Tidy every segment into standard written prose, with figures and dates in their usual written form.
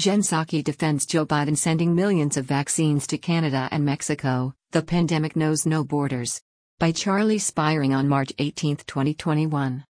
Jen Psaki defends Joe Biden sending millions of vaccines to Canada and Mexico. The pandemic knows no borders. By Charlie Spiring on March 18, 2021.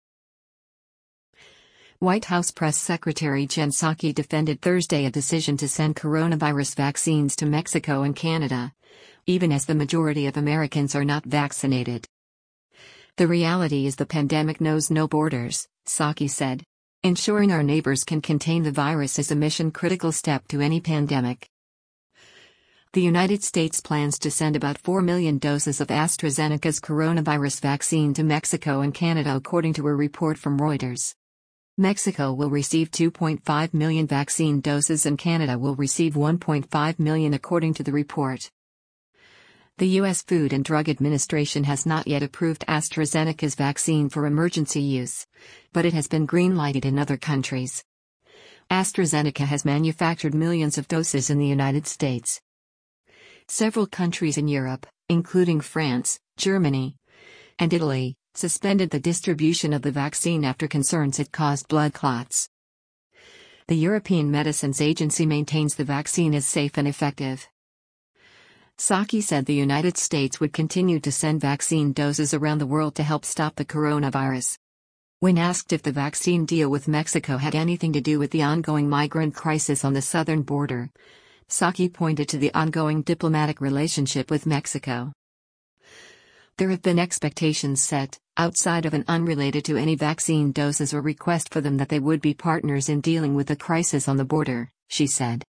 White House Press Secretary Jen Psaki defended Thursday a decision to send coronavirus vaccines to Mexico and Canada, even as the majority of Americans are not vaccinated. The reality is the pandemic knows no borders, Psaki said. Ensuring our neighbors can contain the virus is a mission-critical step to any pandemic. The United States plans to send about 4 million doses of AstraZeneca's coronavirus vaccine to Mexico and Canada, according to a report from Reuters. Mexico will receive 2.5 million vaccine doses and Canada will receive 1.5 million, according to the report. The U.S. Food and Drug Administration has not yet approved AstraZeneca's vaccine for emergency use, but it has been green-lighted in other countries. AstraZeneca has manufactured millions of doses in the United States. Several countries in Europe, including France, Germany, and Italy, suspended the distribution of the vaccine after concerns it caused blood clots. The European Medicines Agency maintains the vaccine is safe and effective. Psaki said the United States would continue to send vaccine doses around the world to help stop the coronavirus. When asked if the vaccine deal with Mexico had anything to do with the ongoing migrant crisis on the southern border, Psaki pointed to the ongoing diplomatic relationship with Mexico. There have been expectations set, outside of and unrelated to any vaccine doses or request for them, that they would be partners in dealing with the crisis on the border, she said.